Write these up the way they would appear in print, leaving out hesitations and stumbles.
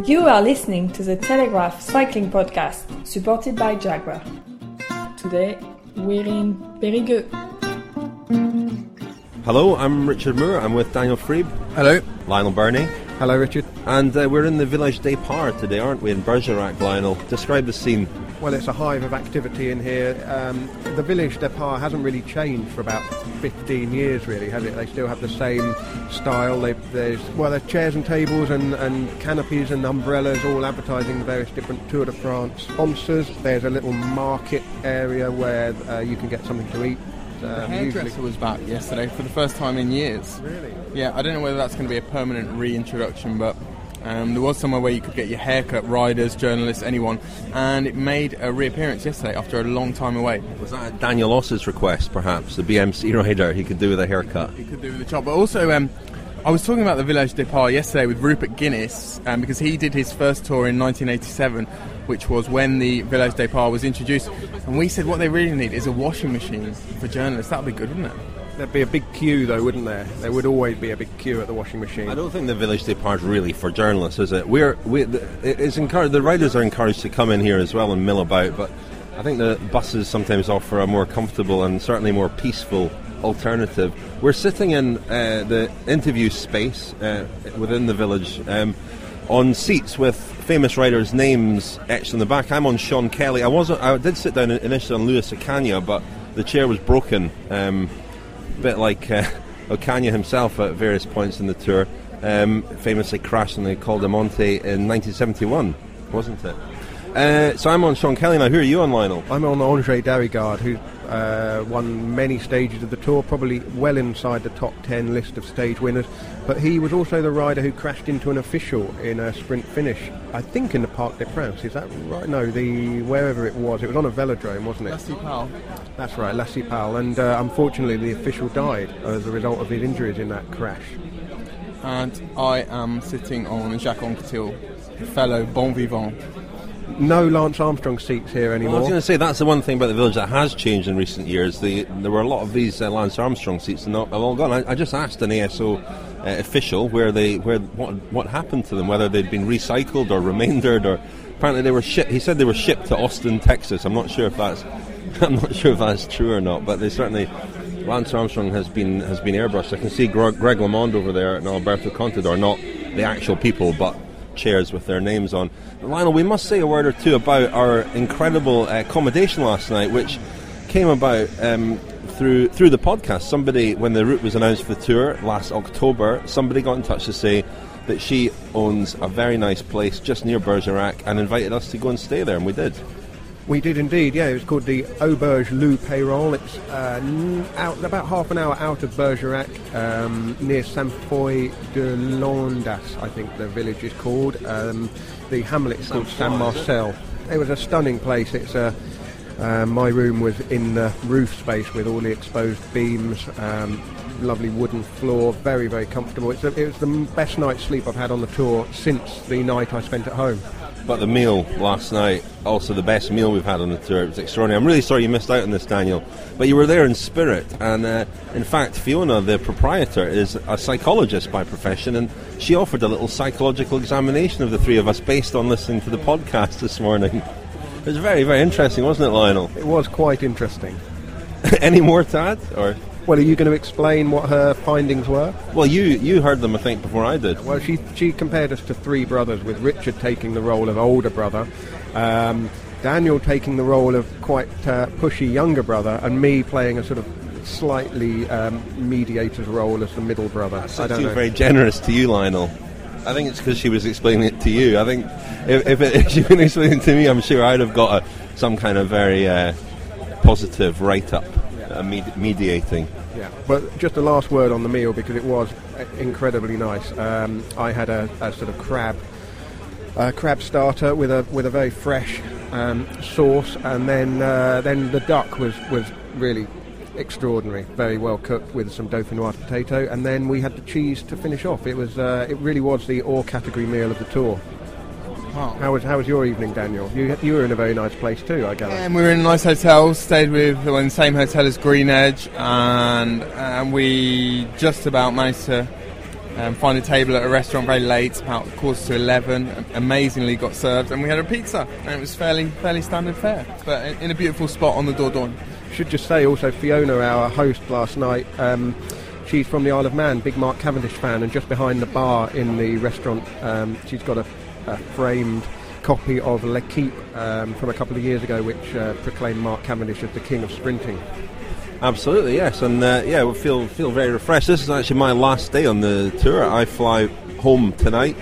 You are listening to the Telegraph Cycling Podcast, supported by Jaguar. Today, we're in Périgueux. Hello, I'm Richard Moore. I'm with Daniel Friebe. Hello. Lionel Burney. Hello, Richard. And we're in the Village des Parts today, aren't we, in Bergerac, Lionel? Describe the scene. Well, it's a hive of activity in here. The Village des Parts hasn't really changed for about 15 years, really, has it? They still have the same style. There's chairs and tables and canopies and umbrellas, all advertising the various different Tour de France sponsors. There's a little market area where you can get something to eat. The hairdresser was back yesterday for the first time in years. Really? Yeah, I don't know whether that's going to be a permanent reintroduction, but there was somewhere where you could get your hair cut, riders, journalists, anyone, and it made a reappearance yesterday after a long time away. Was that at Daniel Oss's request, perhaps? The BMC rider, he could do with a haircut. He could do with a chop, but also I was talking about the Village des Parts yesterday with Rupert Guinness, because he did his first tour in 1987, which was when the Village des Parts was introduced, and we said what they really need is a washing machine for journalists. That would be good, wouldn't it? There'd be a big queue, though, wouldn't there? There would always be a big queue at the washing machine. I don't think the Village des Parts is really for journalists, is it? It's encouraged. The riders are encouraged to come in here as well and mill about, but I think the buses sometimes offer a more comfortable and certainly more peaceful alternative. We're sitting in the interview space within the village on seats with famous riders' names etched on the back. I'm on Sean Kelly. I did sit down initially on Luis Ocaña, but the chair was broken. A bit like Ocaña himself at various points in the tour. Famously crashed in the Col de Monte in 1971, wasn't it? So I'm on Sean Kelly now. Who are you on, Lionel? I'm on Andre Darrigard, who won many stages of the Tour, probably well inside the top 10 list of stage winners. But he was also the rider who crashed into an official in a sprint finish, I think in the Parc des Princes. Is that right? No, wherever it was on a velodrome, wasn't it? La Cipale. That's right, La Cipale. And unfortunately, the official died as a result of his injuries in that crash. And I am sitting on Jacques Anquetil, fellow bon vivant. No Lance Armstrong seats here anymore. Well, I was going to say, that's the one thing about the village that has changed in recent years. There were a lot of these Lance Armstrong seats and have all gone. I just asked an ASO official what happened to them, whether they'd been recycled or remaindered, or apparently they were shipped. He said they were shipped to Austin, Texas. I'm not sure if that's true or not, but they certainly. Lance Armstrong has been airbrushed. I can see Greg LeMond over there and Alberto Contador, not the actual people, but chairs with their names on. Lionel, we must say a word or two about our incredible accommodation last night, which came about through the podcast. Somebody, when the route was announced for the tour last October, somebody got in touch to say that she owns a very nice place just near Bergerac and invited us to go and stay there, and we did. We did indeed, yeah. It was called the Auberge Loup Peyron. It's out about half an hour out of Bergerac, near Saint-Foy de Landas, I think the village is called. The hamlet is called Saint-Marcel. It was a stunning place. It's my room was in the roof space with all the exposed beams, lovely wooden floor, very, very comfortable. It was the best night's sleep I've had on the tour since the night I spent at home. But the meal last night, also the best meal we've had on the tour. It was extraordinary. I'm really sorry you missed out on this, Daniel. But you were there in spirit. And in fact, Fiona, the proprietor, is a psychologist by profession. And she offered a little psychological examination of the three of us based on listening to the podcast this morning. It was very, very interesting, wasn't it, Lionel? It was quite interesting. Any more to add? Or? Well, are you going to explain what her findings were? Well, you heard them, I think, before I did. Well, she compared us to three brothers, with Richard taking the role of older brother, Daniel taking the role of quite pushy younger brother, and me playing a sort of slightly mediator's role as the middle brother. I don't know. Very generous to you, Lionel. I think it's because she was explaining it to you. I think if she'd been explaining it to me, I'm sure I'd have got some kind of very positive write-up. Mediating. Yeah, but just a last word on the meal, because it was incredibly nice. I had a sort of crab starter with a very fresh sauce, and then the duck was really extraordinary, very well cooked with some dauphinoise potato, and then we had the cheese to finish off. It really was the all category meal of the tour. Wow. How was your evening, Daniel? You were in a very nice place too, I gather. Yeah, we were in a nice hotel, stayed in the same hotel as Green Edge, and we just about managed to find a table at a restaurant very late, about 11:15. Amazingly got served, and we had a pizza, and it was fairly standard fare, but in a beautiful spot on the Dordogne. Should just say also, Fiona, our host last night, she's from the Isle of Man, big Mark Cavendish fan, and just behind the bar in the restaurant, she's got a framed copy of L'Equipe from a couple of years ago, which proclaimed Mark Cavendish as the king of sprinting. Absolutely, yes, and we feel very refreshed. This is actually my last day on the tour. I fly home tonight,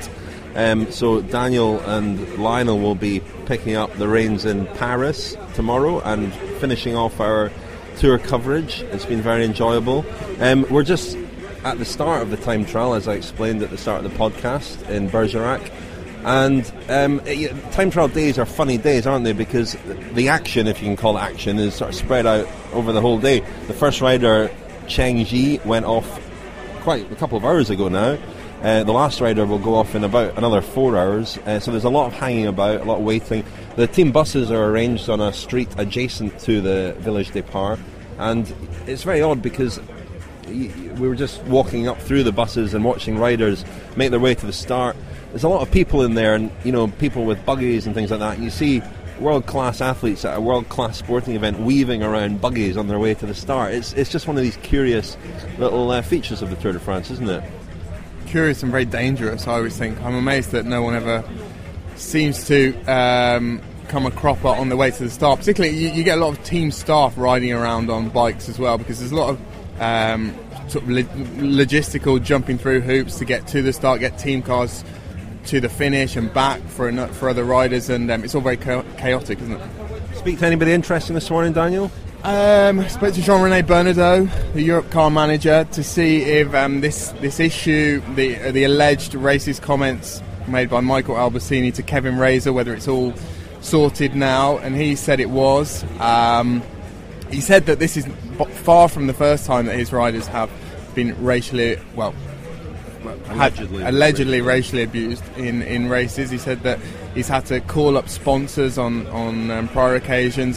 so Daniel and Lionel will be picking up the reins in Paris tomorrow and finishing off our tour coverage. It's been very enjoyable. We're just at the start of the time trial, as I explained at the start of the podcast, in Bergerac. And time trial days are funny days, aren't they? Because the action, if you can call it action, is sort of spread out over the whole day. The first rider, Cheng Ji, went off quite a couple of hours ago now. The last rider will go off in about another 4 hours. So there's a lot of hanging about, a lot of waiting. The team buses are arranged on a street adjacent to the Village Départ. And it's very odd because we were just walking up through the buses and watching riders make their way to the start. There's a lot of people in there, and people with buggies and things like that. And you see world-class athletes at a world-class sporting event weaving around buggies on their way to the start. It's just one of these curious little features of the Tour de France, isn't it? Curious and very dangerous, I always think. I'm amazed that no one ever seems to come a cropper on the way to the start. Particularly, you get a lot of team staff riding around on bikes as well, because there's a lot of sort of logistical jumping through hoops to get to the start, get team cars to the finish and back for other riders, and it's all very chaotic, isn't it? Speak to anybody interesting this morning, Daniel? Spoke to Jean-René Bernadeau, the Europe car manager, to see if this issue, the alleged racist comments made by Michael Albertini to Kevin Razor, whether it's all sorted now, and he said it was. He said that this is far from the first time that his riders have been allegedly racially abused in races. He said that he's had to call up sponsors on prior occasions,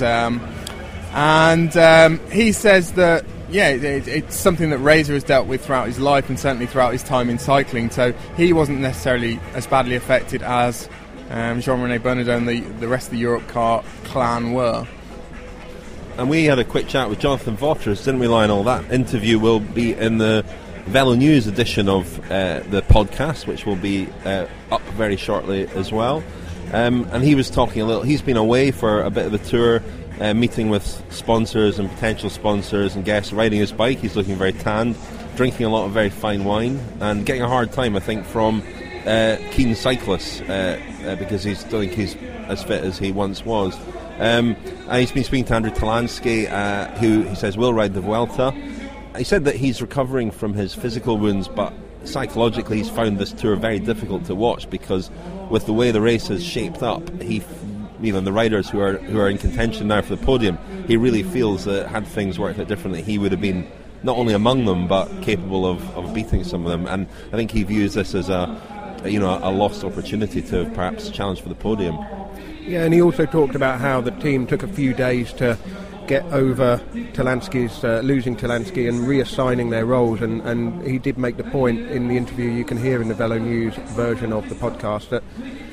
and he says that it's something that Razor has dealt with throughout his life and certainly throughout his time in cycling, so he wasn't necessarily as badly affected as Jean-René Bernadeau and the rest of the Europe car clan were. And we had a quick chat with Jonathan Vaughters, didn't we, Lionel? That interview will be in the Velo News edition of the podcast, which will be up very shortly as well. And he was talking a little. He's been away for a bit of the tour, meeting with sponsors and potential sponsors and guests, riding his bike. He's looking very tanned, drinking a lot of very fine wine, and getting a hard time, I think, from keen cyclists because I don't think he's as fit as he once was. And he's been speaking to Andrew Talansky, who he says will ride the Vuelta. He said that he's recovering from his physical wounds, but psychologically he's found this tour very difficult to watch because with the way the race has shaped up, the riders who are in contention now for the podium, he really feels that had things worked out differently, he would have been not only among them but capable of beating some of them. And I think he views this as a lost opportunity to perhaps challenge for the podium. Yeah, and he also talked about how the team took a few days to get over Talansky's losing Talansky and reassigning their roles, and he did make the point in the interview you can hear in the Velo News version of the podcast that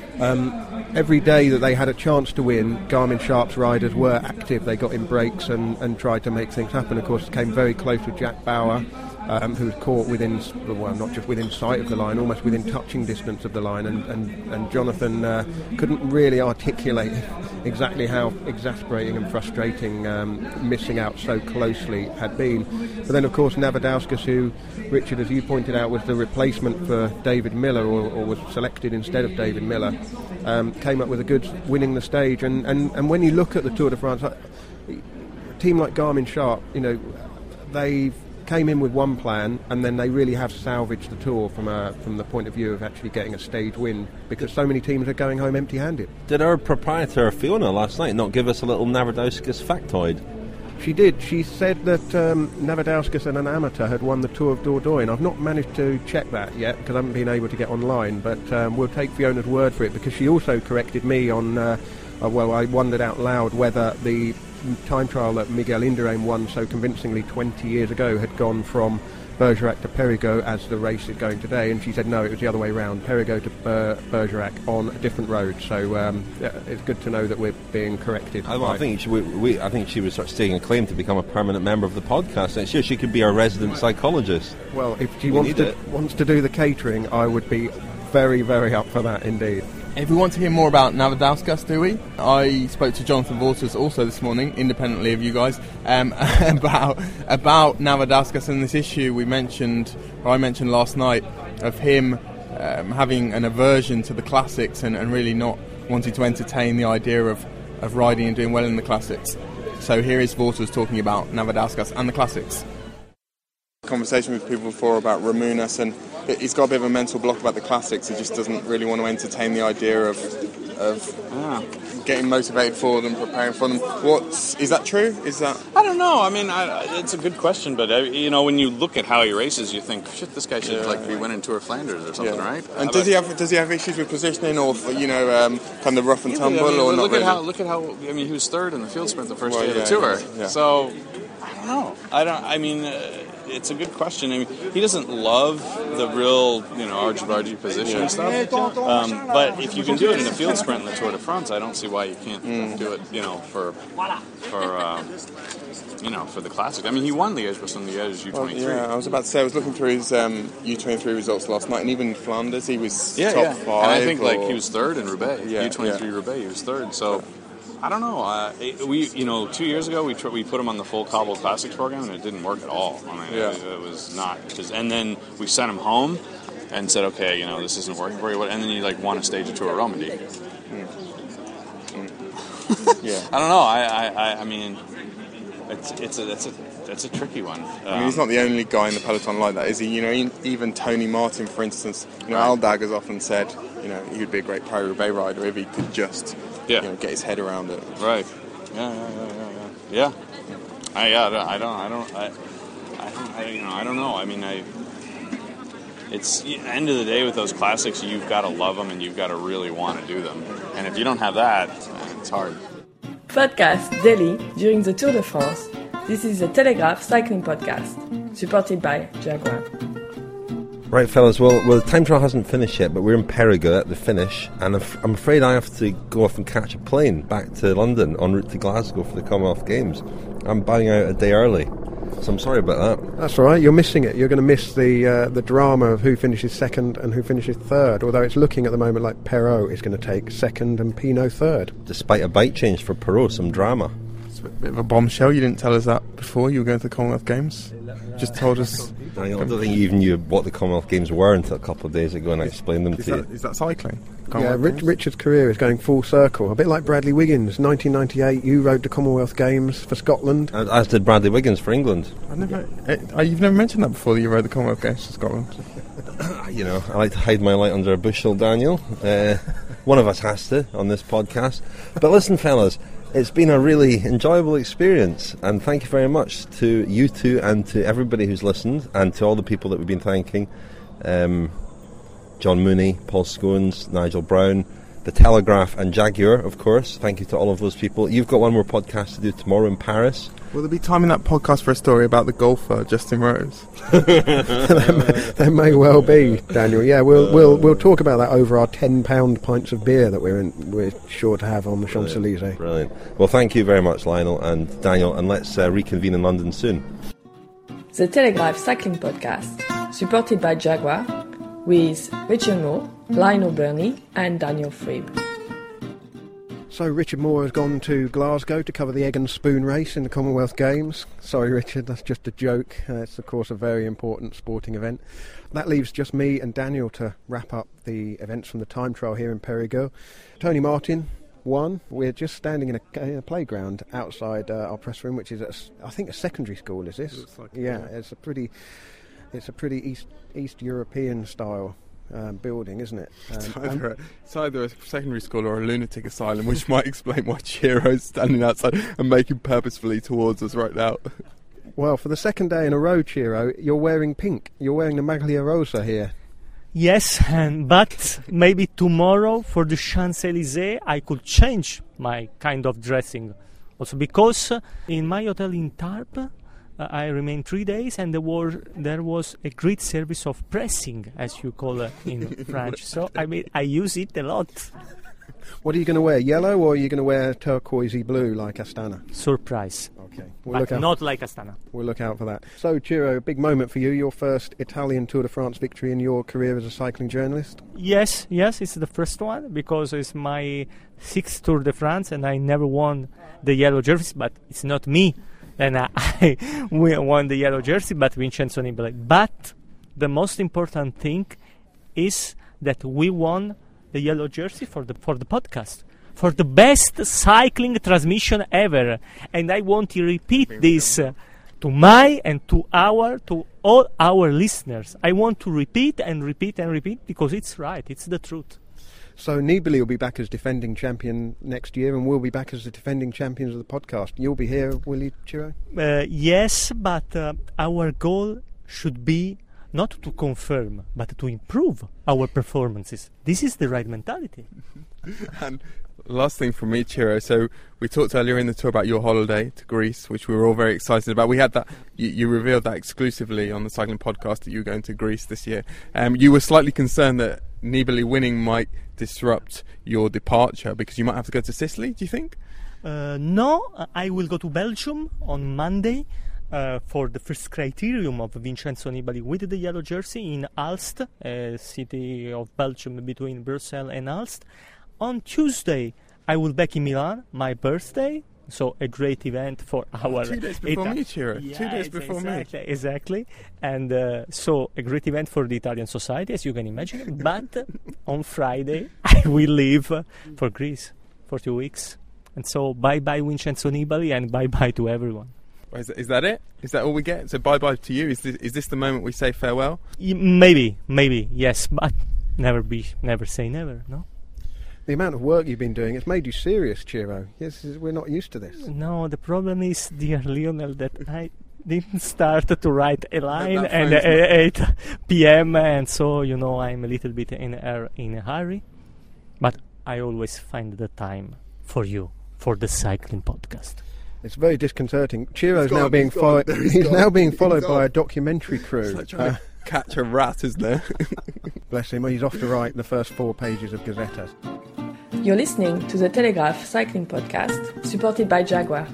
every day that they had a chance to win, Garmin Sharp's riders were active. They got in breaks and tried to make things happen. Of course, came very close with Jack Bauer, who was caught within, not just within sight of the line, almost within touching distance of the line, and Jonathan couldn't really articulate exactly how exasperating and frustrating missing out so closely had been. But then, of course, Navadauskas, who, Richard, as you pointed out, was the replacement for David Miller, or was selected instead of David Miller, came up with a good winning the stage. And when you look at the Tour de France, a team like Garmin Sharp, they came in with one plan, and then they really have salvaged the Tour from the point of view of actually getting a stage win, because so many teams are going home empty-handed. Did our proprietor Fiona last night not give us a little Navadauskas factoid? She did. She said that Navadauskas and an amateur had won the Tour of Dordogne. I've not managed to check that yet because I haven't been able to get online, but we'll take Fiona's word for it, because she also corrected me on I wondered out loud whether the time trial that Miguel Indurain won so convincingly 20 years ago had gone from Bergerac to Périgueux as the race is going today, and she said no, it was the other way around, Périgueux to Bergerac on a different road. So it's good to know that we're being corrected. I think she was sort of staking a claim to become a permanent member of the podcast next year. She could be our resident psychologist. Well, if she wants to do the catering, I would be very, very up for that indeed. If we want to hear more about Navadauskas, do we? I spoke to Jonathan Waters also this morning, independently of you guys, about Navadauskas and this issue I mentioned last night of him having an aversion to the classics and really not wanting to entertain the idea of riding and doing well in the classics. So here is Waters talking about Navadauskas and the classics. Conversation with people before about Ramunas, and he's got a bit of a mental block about the classics. He just doesn't really want to entertain the idea of getting motivated for them, preparing for them. Is that true? I don't know. I mean, it's a good question, but when you look at how he races, you think, shit, this guy should be winning Tour of Flanders or something, right? And does he have issues with positioning or kind of rough and tumble or not? Look at how he was third in the field sprint the first day of the Tour. Yeah. So I don't know. It's a good question. I mean, he doesn't love the real, argy-bargy position and stuff. But if you can do it in the field sprint in the Tour de France, I don't see why you can't do it, for the classic. I mean, he won Liège-Bastogne-Liège U23. Yeah, I was about to say, I was looking through his U23 results last night, and even Flanders, he was top 5. And I think he was third in Roubaix. U23 Roubaix, he was third. So I don't know. 2 years ago we put him on the full Cobble Classics program, and it didn't work at all. I mean, it was not. And then we sent him home and said, okay, this isn't working for you. And then you won a stage of Tour of Romandy. Yeah. I don't know. I mean, it's a tricky one. I mean, he's not the only guy in the peloton like that, is he? Even Tony Martin, for instance. Aldag has often said, he would be a great Paris-Roubaix rider if he could just. Get his head around it. Right. Yeah. I don't know. I mean, it's the end of the day with those classics. You've got to love them and you've got to really want to do them. And if you don't have that, it's hard. Podcast daily during the Tour de France. This is the Telegraph Cycling Podcast, supported by Jaguar. Right, fellas, well, the time trial hasn't finished yet, but we're in Périgueux at the finish, and I'm afraid I have to go off and catch a plane back to London en route to Glasgow for the Commonwealth Games. I'm bowing out a day early, so I'm sorry about that. That's all right, you're missing it. You're going to miss the drama of who finishes second and who finishes third, although it's looking at the moment like Perrault is going to take second and Pinot third. Despite a bike change for Perrault, some drama. It's a bit of a bombshell. You didn't tell us that before you were going to the Commonwealth Games. Just told us. I don't think you even knew what the Commonwealth Games were until a couple of days ago, and I explained them to you. Is that cycling? Richard's career is going full circle, a bit like Bradley Wiggins. 1998, you rode the Commonwealth Games for Scotland. As did Bradley Wiggins for England. You've never mentioned that before, that you rode the Commonwealth Games for Scotland. I like to hide my light under a bushel, Daniel. One of us has to on this podcast. But listen, fellas, it's been a really enjoyable experience, and thank you very much to you two and to everybody who's listened, and to all the people that we've been thanking. John Mooney, Paul Scones, Nigel Brown, The Telegraph and Jaguar, of course. Thank you to all of those people. You've got one more podcast to do tomorrow in Paris. Will there be time in that podcast for a story about the golfer, Justin Rose? There may well be, Daniel. Yeah, we'll talk about that over our £10 pints of beer that we're sure to have on the Champs-Élysées. Brilliant. Well, thank you very much, Lionel and Daniel, and let's reconvene in London soon. The Telegraph Cycling Podcast, supported by Jaguar, with Richard Moore, Lionel Burney and Daniel Friebe. So Richard Moore has gone to Glasgow to cover the Egg and Spoon race in the Commonwealth Games. Sorry, Richard, that's just a joke. It's, of course, a very important sporting event. That leaves just me and Daniel to wrap up the events from the time trial here in Périgueux. Tony Martin won. We're just standing in a playground outside our press room, which is, I think, a secondary school, is this? Looks like It's a pretty East European style building, isn't it? It's either a secondary school or a lunatic asylum, which might explain why Chiro's standing outside and making purposefully towards us right now. Well, for the second day in a row, Chiro, you're wearing pink. You're wearing the Maglia Rosa here. Yes, but maybe tomorrow for the Champs-Élysées I could change my kind of dressing. Also because in my hotel in Tarbes I remained 3 days, and there was a great service of pressing, as you call it in French. So I use it a lot. What are you going to wear? Yellow, or are you going to wear turquoisey blue like Astana? Surprise. Okay. But not like Astana. We'll look out for that. So, Ciro, big moment for you, your first Italian Tour de France victory in your career as a cycling journalist? Yes, it's the first one, because it's my 6th Tour de France, and I never won the yellow jersey, but it's not me. And I won the yellow jersey, but Vincenzo Nibali. But the most important thing is that we won the yellow jersey for the podcast, for the best cycling transmission ever. And I want to repeat this to all our listeners. I want to repeat and repeat and repeat, because it's right, it's the truth. So Nibali will be back as defending champion next year, and we'll be back as the defending champions of the podcast. You'll be here, will you, Ciro? Yes, but our goal should be not to confirm, but to improve our performances. This is the right mentality. And last thing from me, Ciro. So we talked earlier in the tour about your holiday to Greece, which we were all very excited about. We had that. You revealed that exclusively on the cycling podcast, that you were going to Greece this year. You were slightly concerned that Nibali winning might disrupt your departure, because you might have to go to Sicily. Do you think? No, I will go to Belgium on Monday. For the first criterium of Vincenzo Nibali with the yellow jersey in Aalst, a city of Belgium between Brussels and Aalst. On Tuesday, I will be back in Milan, my birthday, so a great event for our... 2 days before me, Ciro. Yeah, 2 days before me. Exactly. And so a great event for the Italian society, as you can imagine. But on Friday, I will leave for Greece for 2 weeks. And so bye-bye Vincenzo Nibali, and bye-bye to everyone. Is that it? Is that all we get? So bye-bye to you. Is this the moment we say farewell? Maybe, yes, but never say never, no? The amount of work you've been doing, it's made you serious, Ciro. Yes, we're not used to this. No, the problem is, dear Lionel, that I didn't start to write a line at 8 p.m. and so, I'm a little bit in a hurry. But I always find the time for you, for the cycling podcast. It's very disconcerting. Ciro's now being followed. He's now being followed by a documentary crew. It's like trying to catch a rat, isn't there? Bless him. He's off to write the first 4 pages of Gazzetta. You're listening to the Telegraph Cycling Podcast, supported by Jaguar.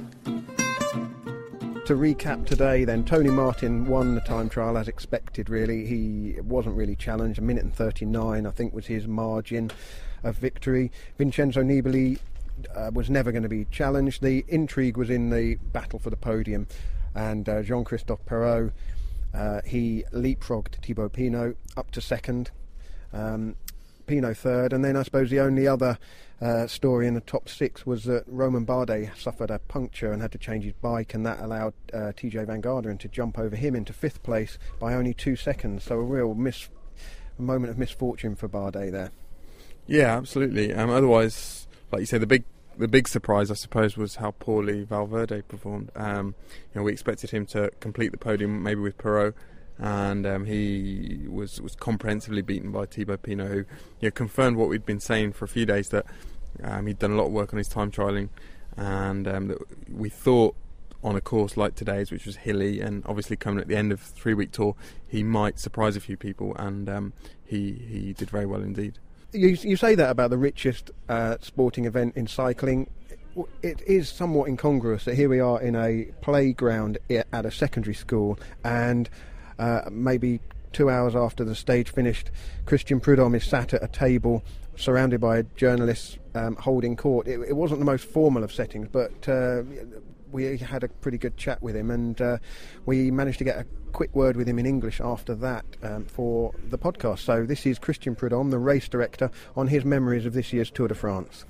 To recap today, then, Tony Martin won the time trial as expected. Really, he wasn't really challenged. 1 minute and 39, I think, was his margin of victory. Vincenzo Nibali was never going to be challenged. The intrigue was in the battle for the podium, and Jean-Christophe Perrault, he leapfrogged Thibaut Pinot up to second, Pinot third, and then I suppose the only other story in the top 6 was that Romain Bardet suffered a puncture and had to change his bike, and that allowed TJ Van Garderen to jump over him into 5th place by only 2 seconds. So a real moment of misfortune for Bardet there. Yeah, absolutely. Otherwise, like you say, the big surprise, I suppose, was how poorly Valverde performed. We expected him to complete the podium, maybe with Perrault, and he was comprehensively beaten by Thibaut Pinot, who confirmed what we'd been saying for a few days, that he'd done a lot of work on his time trialling, and that we thought on a course like today's, which was hilly, and obviously coming at the end of a 3-week tour, he might surprise a few people, and he did very well indeed. You say that about the richest sporting event in cycling. It is somewhat incongruous that here we are in a playground at a secondary school, and maybe 2 hours after the stage finished, Christian Prudhomme is sat at a table surrounded by journalists holding court. It wasn't the most formal of settings, but we had a pretty good chat with him, and we managed to get a quick word with him in English after that for the podcast. So this is Christian Prudhomme, the race director, on his memories of this year's Tour de France.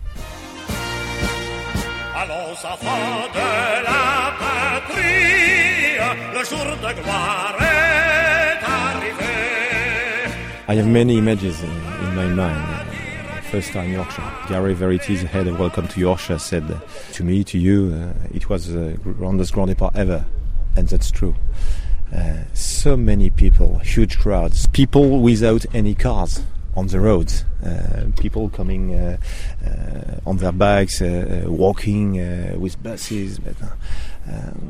Allons, enfants de la patrie, le jour de gloire est arrivé. I have many images in my mind. First time Yorkshire. Gary Verities, head of Welcome to Yorkshire, said to me, to you, it was the grandest Grand Départ ever, and that's true. So many people, huge crowds, people without any cars on the roads, people coming on their bikes, walking with buses, but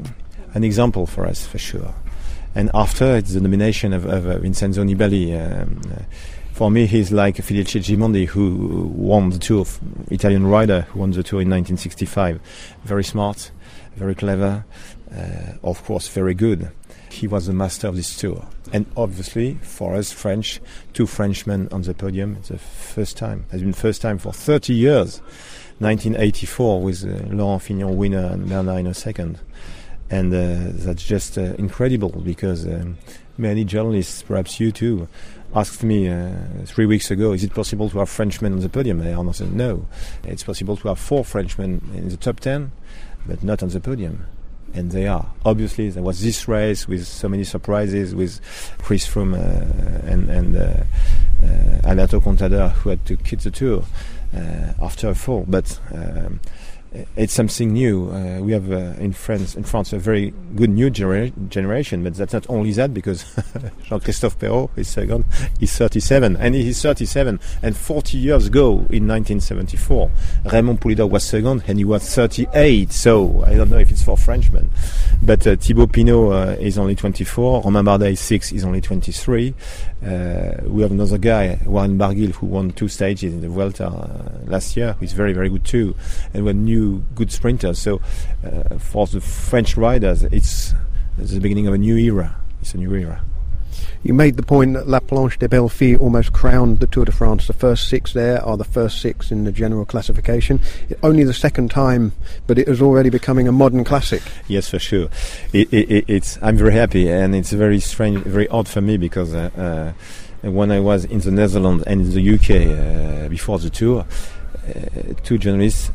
an example for us, for sure. And after, it's the nomination of Vincenzo Nibali. For me, he's like Felice Gimondi, who won the Tour, Italian rider who won the Tour in 1965. Very smart, very clever, of course, very good. He was the master of this Tour. And obviously, for us French, 2 Frenchmen on the podium, it's the first time. It's been the first time for 30 years. 1984 with Laurent Fignon winner and Bernard Hinault second. And that's just incredible, because many journalists, perhaps you too, asked me 3 weeks ago, is it possible to have Frenchmen on the podium? I answered no. It's possible to have 4 Frenchmen in the top 10, but not on the podium. And they are. Obviously, there was this race with so many surprises, with Chris Froome and Alberto Contador, who had to quit the Tour after a fall. But it's something new. We have in France a very good new generation, but that's not only that, because Jean-Christophe Perrault is second. He's 37, and he's 37. And 40 years ago, in 1974, Raymond Poulidor was second, and he was 38. So I don't know if it's for Frenchmen, but Thibaut Pinot is only 24. Romain Bardet is 6. He's only 23. We have another guy, Warren Barguil, who won 2 stages in the Vuelta last year. He's very, very good too, and we're new good sprinters. So for the French riders, it's the beginning of a new era. It's a new era. You made the point that La Planche des Belles Filles almost crowned the Tour de France. The first 6 there are the first 6 in the general classification. Only the second time, but it is already becoming a modern classic. Yes, for sure. It's. I'm very happy, and it's very strange, very odd for me, because when I was in the Netherlands and in the UK before the Tour, 2 journalists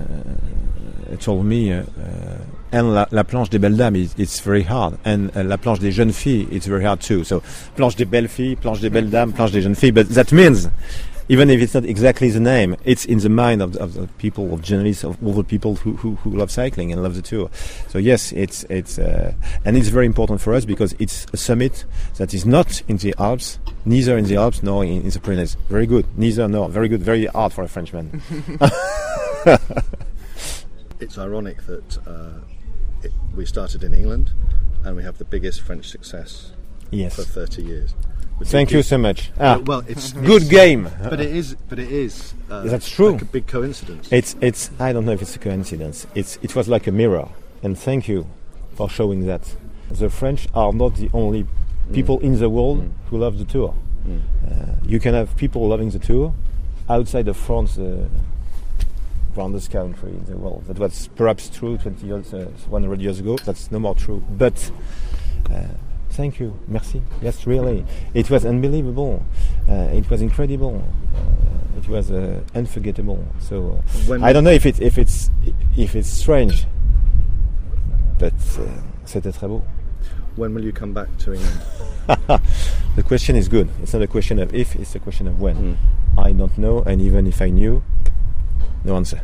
told me, and La Planche des Belles Dames, it's very hard, and La Planche des Jeunes Filles, it's very hard too. So Planche des Belles Filles, Planche des Belles Dames, Planche des Jeunes Filles, but that means, even if it's not exactly the name, it's in the mind of the people, of journalists, of all the people who love cycling and love the Tour. So yes, it's and it's very important for us, because it's a summit that is not in the Alps, neither in the Alps nor in the Pyrenees. Very good. Neither, no. Very good. Very hard for a Frenchman. It's ironic that we started in England, and we have the biggest French success for 30 years. Thank you so much. Well, it's good game. But it is. That's true. Like a big coincidence. It's. I don't know if it's a coincidence. It was like a mirror. And thank you for showing that. The French are not the only people in the world who love the Tour. You can have people loving the Tour outside of France, grandest country in the world. That was perhaps true 20 years, 100 years ago. That's no more true. But thank you, merci. Yes, really, it was unbelievable. It was incredible. It was unforgettable. So I don't know if it's strange, but c'était très beau. When will you come back to England? The question is good. It's not a question of if, it's a question of when. I don't know, and even if I knew, no answer.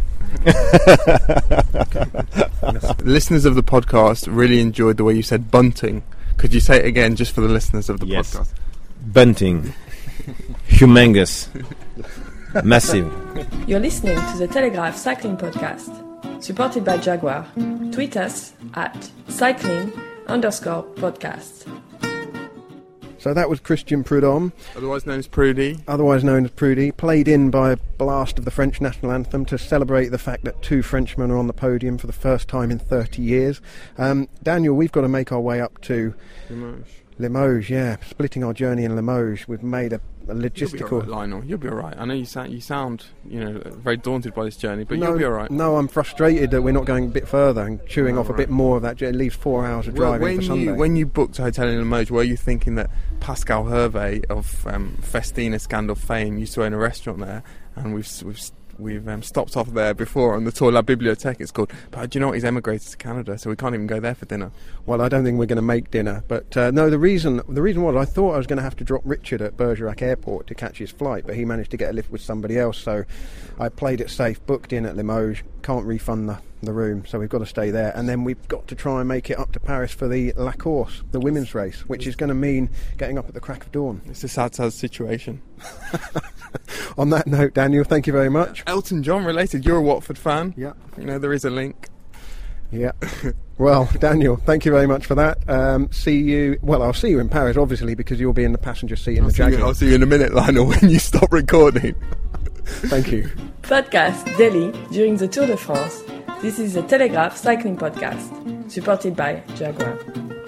Listeners of the podcast really enjoyed the way you said bunting. Could you say it again, just for the listeners of the podcast? Bunting. Humongous. Massive. You're listening to the Telegraph Cycling Podcast, supported by Jaguar. Tweet us at cycling_podcast. So that was Christian Prudhomme, otherwise known as Prudy. played in by a blast of the French national anthem to celebrate the fact that 2 Frenchmen are on the podium for the first time in 30 years. Daniel, we've got to make our way up to Limoges, yeah, splitting our journey in Limoges. We've made a logistical... You'll be all right, Lionel. You'll be all right. I know you sound very daunted by this journey, but you'll be all right. No, I'm frustrated that we're not going a bit further and chewing off a bit more of that journey. It leaves 4 hours of driving for Sunday. When you booked a hotel in Limoges, were you thinking that Pascal Hervé of Festina Scandal fame used to own a restaurant there, and we've stopped off there before on the Tour La Bibliothèque, it's called. But do you know what? He's emigrated to Canada, so we can't even go there for dinner. Well, I don't think we're going to make dinner. But no, the reason was I thought I was going to have to drop Richard at Bergerac Airport to catch his flight, but he managed to get a lift with somebody else, so I played it safe, booked in at Limoges, can't refund the room, so we've got to stay there. And then we've got to try and make it up to Paris for the La Course, the women's race, which is going to mean getting up at the crack of dawn. It's a sad situation. On that note, Daniel, thank you very much. Elton John related, you're a Watford fan. Yeah. There is a link. Yeah. Well, Daniel, thank you very much for that. I'll see you in Paris, obviously, because you'll be in the passenger seat in the Jaguar. I'll see you in a minute, Lionel, when you stop recording. Thank you. Podcast daily during the Tour de France. This is the Telegraph Cycling Podcast, supported by Jaguar.